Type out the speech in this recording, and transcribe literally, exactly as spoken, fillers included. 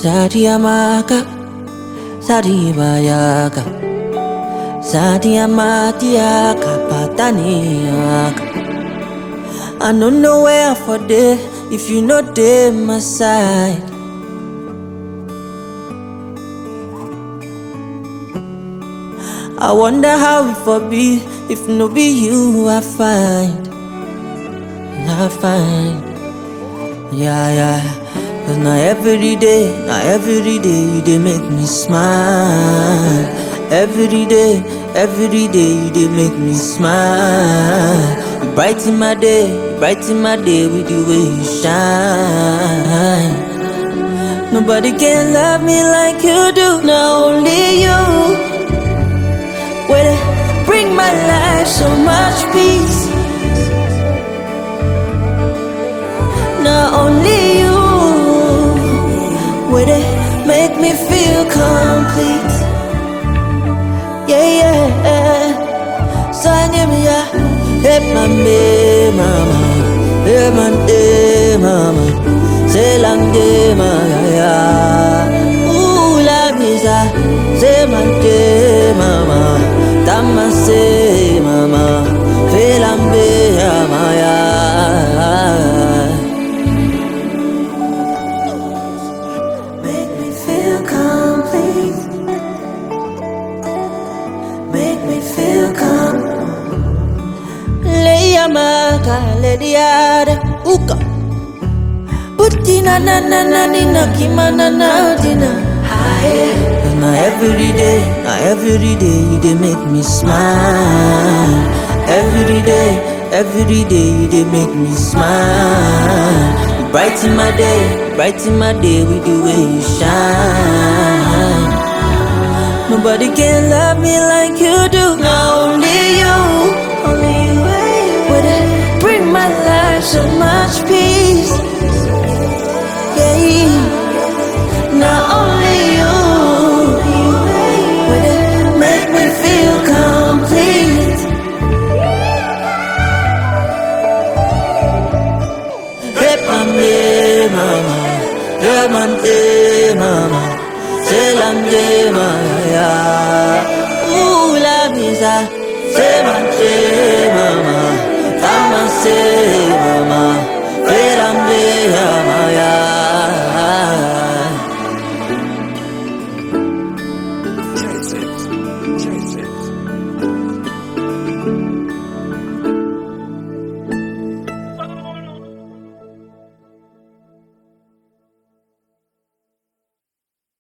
Sadiamaka, Sadibayaka, Sadiamatiaka, Pataniaka. I don't know where for day if you know they my side. I wonder how it for be if no be you I find, I find, yeah, yeah. Cause now every day, now every day you dey make me smile. Every day, every day you dey make me smile. You brighten my day, you brighten my day with the way you shine. Nobody can love me like you do, not only you. Where they bring my life so much peace. Not only you. Where they make me feel complete. Yeah, yeah. So I give me a hey my day, mama. Hey my day, mama. Say long day, mama. Yeah. Ooh, la misa. Say my day, mama. Tama say, mama. Feel I'm there, mama. Maka lediada uka Putina na na na nina kimana na dina. Now every day, now every day you dey make me smile. Every day, every day you dey make me smile. You brighten my day, brighten my day with the way you shine. Nobody can love me like you do, not only you, only you. Bring my life so much peace. Yeah, not only you, but it make me feel complete. Hey, mama, mama, hey, mama, mama, say lamde, mama, ooh, la misa, say mama, mama. Say